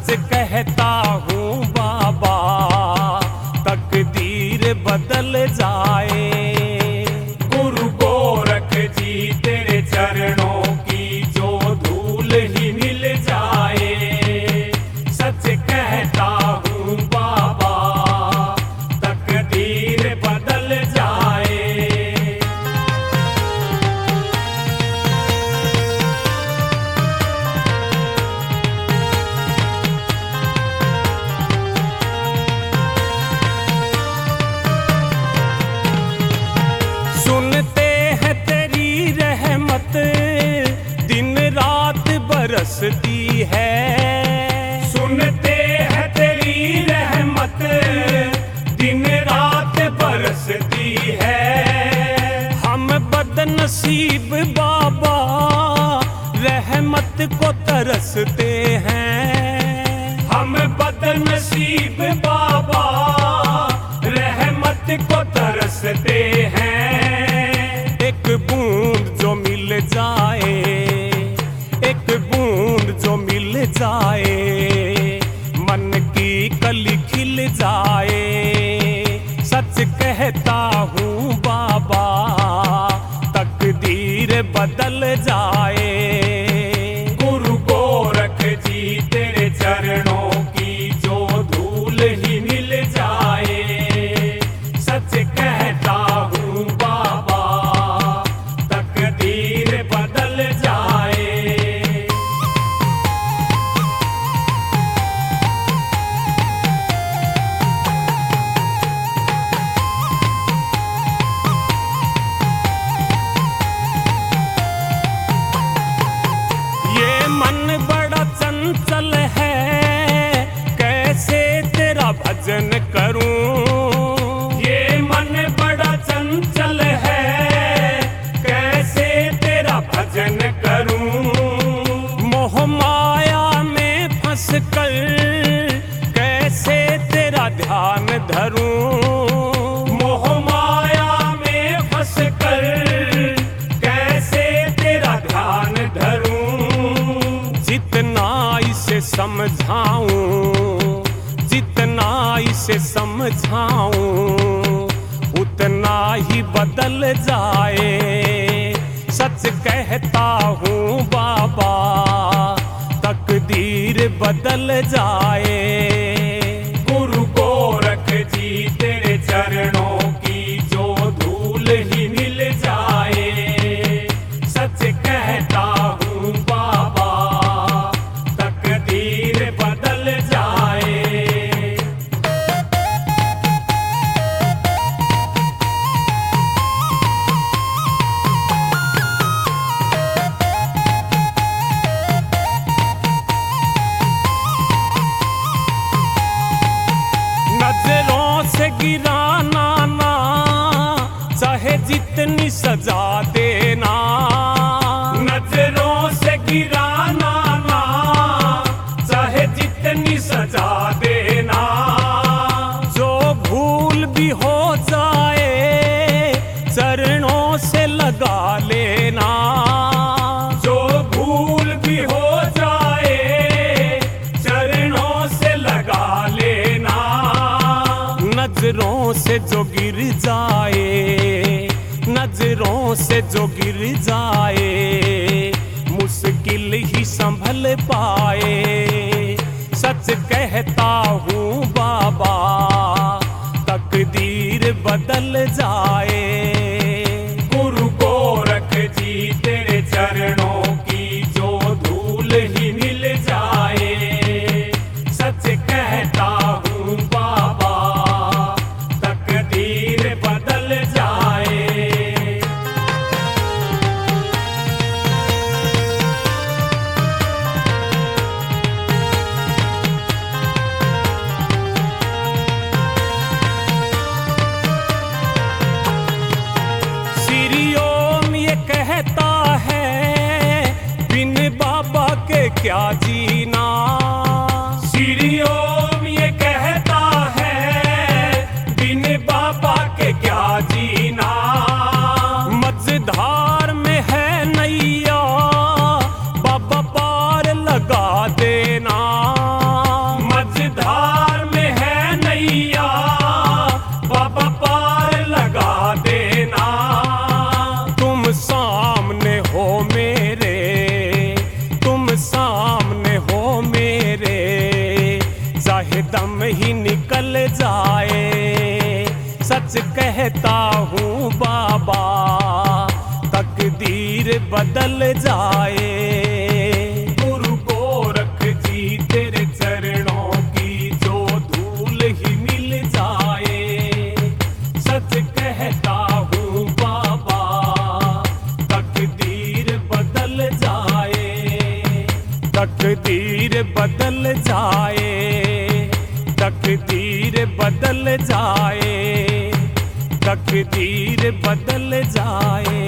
सच कहता हूँ बाबा, तकदीर बदल जाए। गुरु गोरख जी तेरे चरणों की जो धूल ही मिल जाए। सच कहता हूँ बाबा, तकदीर बदल जाए। सुनते हैं तेरी रहमत दिन रात बरसती है। सुनते हैं तेरी रहमत दिन रात बरसती है। हम बदनसीब बाबा रहमत को तरसते हैं। हम बदनसीब बाबा रहमत को तरसते हैं। एक बूंद जो मिल जाए, एक बूंद जो मिल जाए, मन की कली खिल जाए। सच कहता हूँ बाबा, तकदीर बदल जाए। गुरु गोरख जी तेरे चरणों की जो धूल ही मिल जाए। सच कहता हूँ बाबा, तकदीर बदल जाए। ये मन बड़ा चंचल है, कैसे तेरा भजन करूं। ये मन बड़ा चंचल है, कैसे तेरा भजन करूं। मोह माया में फंस कर कैसे तेरा ध्यान धरूं। मोह माया में फंस कर कैसे तेरा ध्यान धरूं। जितना इसे समझाऊं, जितना इसे समझाऊं, उतना ही बदल जाए। सच कहता हूँ बाबा, तकदीर बदल जाए। गुरु गोरख जी तेरे चरणों की जो धूल ही मिल जाए। सच कहता हूँ बाबा, तकदीर बदल जाए। नजरों से गिराना ना, चाहे जितनी सजा देना। नजरों से गिराना ना, चाहे जितनी सजा देना। जो भूल भी हो जाए, चरणों से लगा लेना। जो भूल भी हो जाए, चरणों से लगा लेना। नजरों से जो गिर जाए, नजरों से जो गिर जाए, मुश्किल ही संभल पाए। सच कहता हूँ बाबा, तकदीर बदल जाए। गुरु गोरख जी तेरे चरणों की जो धूल ही मिल जाए। सच कहता हूँ बाबा, तकदीर बदल जाए। श्री ओम ये कहता है, बिन बाबा के क्या जीना। श्री ओम ये कहता है, बिन बाबा के क्या जीना। मझधार में है नैया, बाबा पार लगा देना। जाए। सच कहता हूँ बाबा, तकदीर बदल जाए। गुरु गोरख जी तेरे चरणों की जो धूल ही मिल जाए। सच कहता हूँ बाबा, तकदीर बदल जाए। तकदीर बदल जाए। तकदीर बदल जाए। तकदीर बदल जाए।